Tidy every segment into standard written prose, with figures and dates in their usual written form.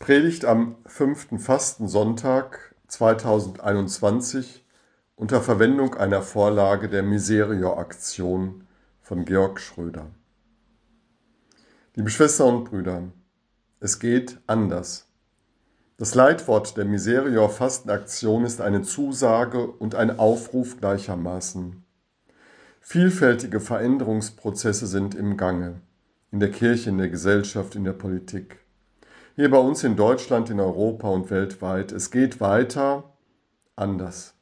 Predigt am 5. Fastensonntag 2021 unter Verwendung einer Vorlage der Miserior-Aktion von Georg Schröder. Liebe Schwestern und Brüder, es geht anders. Das Leitwort der Miserior-Fastenaktion ist eine Zusage und ein Aufruf gleichermaßen. Vielfältige Veränderungsprozesse sind im Gange, in der Kirche, in der Gesellschaft, in der Politik. Hier bei uns in Deutschland, in Europa und weltweit. Es geht weiter anders.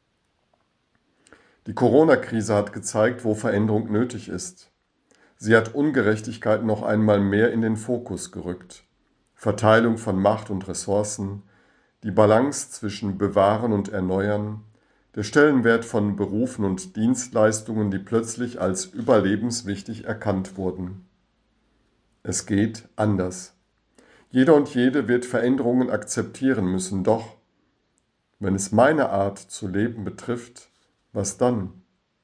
Die Corona-Krise hat gezeigt, wo Veränderung nötig ist. Sie hat Ungerechtigkeit noch einmal mehr in den Fokus gerückt. Verteilung von Macht und Ressourcen, die Balance zwischen Bewahren und Erneuern, der Stellenwert von Berufen und Dienstleistungen, die plötzlich als überlebenswichtig erkannt wurden. Es geht anders. Jeder und jede wird Veränderungen akzeptieren müssen, doch wenn es meine Art zu leben betrifft, was dann?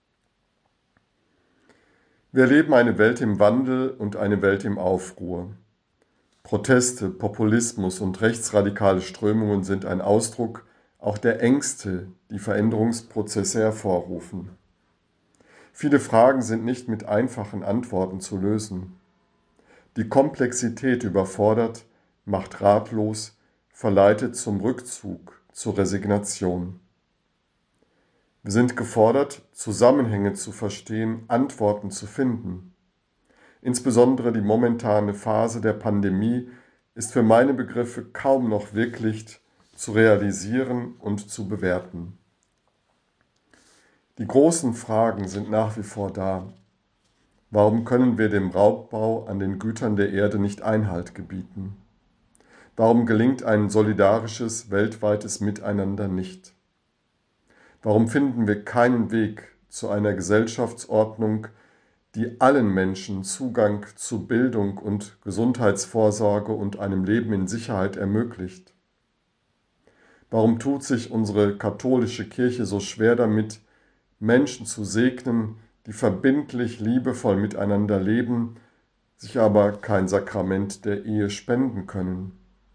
Wir erleben eine Welt im Wandel und eine Welt im Aufruhr. Proteste, Populismus und rechtsradikale Strömungen sind ein Ausdruck auch der Ängste, die Veränderungsprozesse hervorrufen. Viele Fragen sind nicht mit einfachen Antworten zu lösen. Die Komplexität überfordert, macht ratlos, verleitet zum Rückzug, zur Resignation. Wir sind gefordert, Zusammenhänge zu verstehen, Antworten zu finden. Insbesondere die momentane Phase der Pandemie ist für meine Begriffe kaum noch wirklich zu realisieren und zu bewerten. Die großen Fragen sind nach wie vor da. Warum können wir dem Raubbau an den Gütern der Erde nicht Einhalt gebieten? Warum gelingt ein solidarisches, weltweites Miteinander nicht? Warum finden wir keinen Weg zu einer Gesellschaftsordnung, die allen Menschen Zugang zu Bildung und Gesundheitsvorsorge und einem Leben in Sicherheit ermöglicht? Warum tut sich unsere katholische Kirche so schwer damit, Menschen zu segnen, die verbindlich, liebevoll miteinander leben, sich aber kein Sakrament der Ehe spenden können?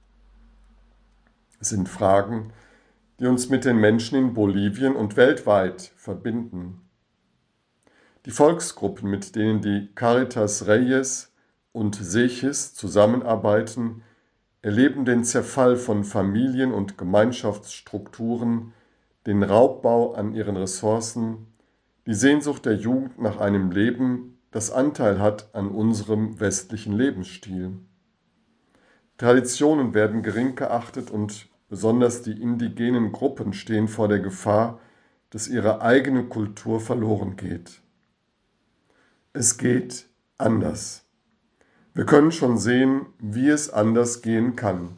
Es sind Fragen, die uns mit den Menschen in Bolivien und weltweit verbinden. Die Volksgruppen, mit denen die Caritas Reyes und Sechis zusammenarbeiten, erleben den Zerfall von Familien- und Gemeinschaftsstrukturen, den Raubbau an ihren Ressourcen, die Sehnsucht der Jugend nach einem Leben, das Anteil hat an unserem westlichen Lebensstil. Traditionen werden gering geachtet und besonders die indigenen Gruppen stehen vor der Gefahr, dass ihre eigene Kultur verloren geht. Es geht anders. Wir können schon sehen, wie es anders gehen kann.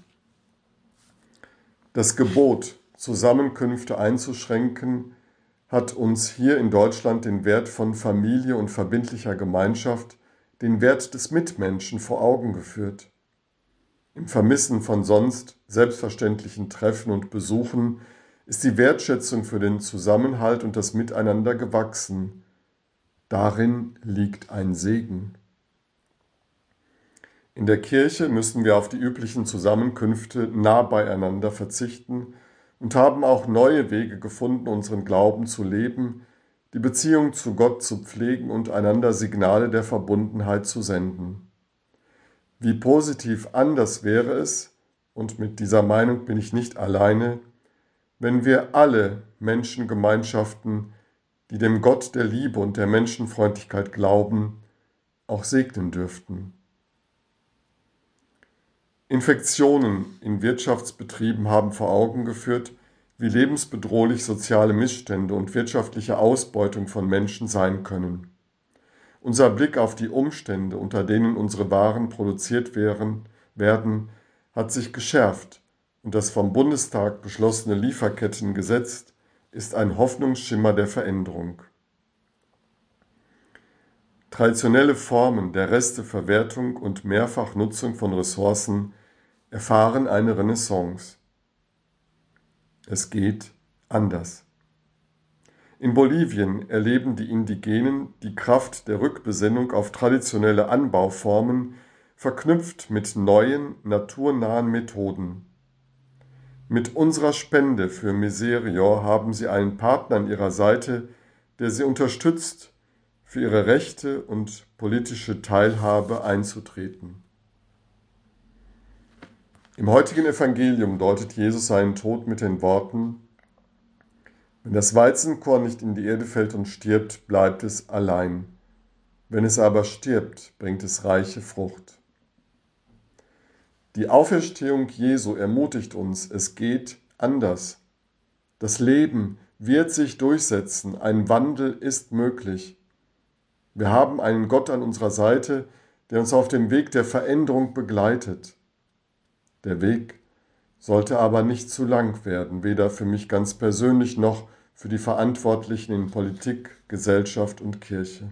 Das Gebot, Zusammenkünfte einzuschränken, hat uns hier in Deutschland den Wert von Familie und verbindlicher Gemeinschaft, den Wert des Mitmenschen vor Augen geführt. Im Vermissen von sonst selbstverständlichen Treffen und Besuchen ist die Wertschätzung für den Zusammenhalt und das Miteinander gewachsen. Darin liegt ein Segen. In der Kirche müssen wir auf die üblichen Zusammenkünfte nah beieinander verzichten und haben auch neue Wege gefunden, unseren Glauben zu leben, die Beziehung zu Gott zu pflegen und einander Signale der Verbundenheit zu senden. Wie positiv anders wäre es, und mit dieser Meinung bin ich nicht alleine, wenn wir alle Menschengemeinschaften, die dem Gott der Liebe und der Menschenfreundlichkeit glauben, auch segnen dürften. Infektionen in Wirtschaftsbetrieben haben vor Augen geführt, wie lebensbedrohlich soziale Missstände und wirtschaftliche Ausbeutung von Menschen sein können. Unser Blick auf die Umstände, unter denen unsere Waren produziert werden, hat sich geschärft und das vom Bundestag beschlossene Lieferkettengesetz ist ein Hoffnungsschimmer der Veränderung. Traditionelle Formen der Resteverwertung und Mehrfachnutzung von Ressourcen erfahren eine Renaissance. Es geht anders. In Bolivien erleben die Indigenen die Kraft der Rückbesinnung auf traditionelle Anbauformen verknüpft mit neuen, naturnahen Methoden. Mit unserer Spende für Miserior haben Sie einen Partner an Ihrer Seite, der Sie unterstützt, für ihre Rechte und politische Teilhabe einzutreten. Im heutigen Evangelium deutet Jesus seinen Tod mit den Worten: Wenn das Weizenkorn nicht in die Erde fällt und stirbt, bleibt es allein. Wenn es aber stirbt, bringt es reiche Frucht. Die Auferstehung Jesu ermutigt uns, es geht anders. Das Leben wird sich durchsetzen, ein Wandel ist möglich. Wir haben einen Gott an unserer Seite, der uns auf dem Weg der Veränderung begleitet. Der Weg sollte aber nicht zu lang werden, weder für mich ganz persönlich noch für die Verantwortlichen in Politik, Gesellschaft und Kirche.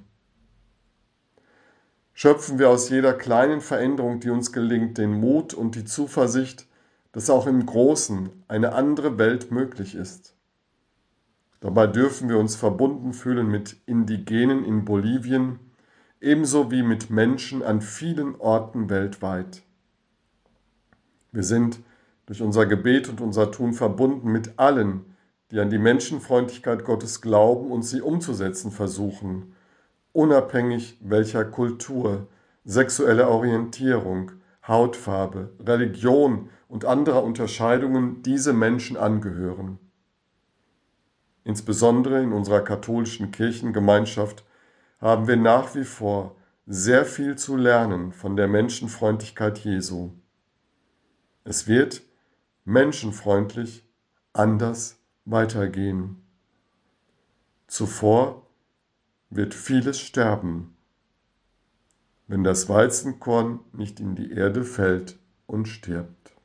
Schöpfen wir aus jeder kleinen Veränderung, die uns gelingt, den Mut und die Zuversicht, dass auch im Großen eine andere Welt möglich ist. Dabei dürfen wir uns verbunden fühlen mit Indigenen in Bolivien, ebenso wie mit Menschen an vielen Orten weltweit. Wir sind durch unser Gebet und unser Tun verbunden mit allen, die an die Menschenfreundlichkeit Gottes glauben und sie umzusetzen versuchen, unabhängig welcher Kultur, sexueller Orientierung, Hautfarbe, Religion und anderer Unterscheidungen diese Menschen angehören. Insbesondere in unserer katholischen Kirchengemeinschaft haben wir nach wie vor sehr viel zu lernen von der Menschenfreundlichkeit Jesu. Es wird menschenfreundlich anders weitergehen. Zuvor wird vieles sterben, wenn das Weizenkorn nicht in die Erde fällt und stirbt.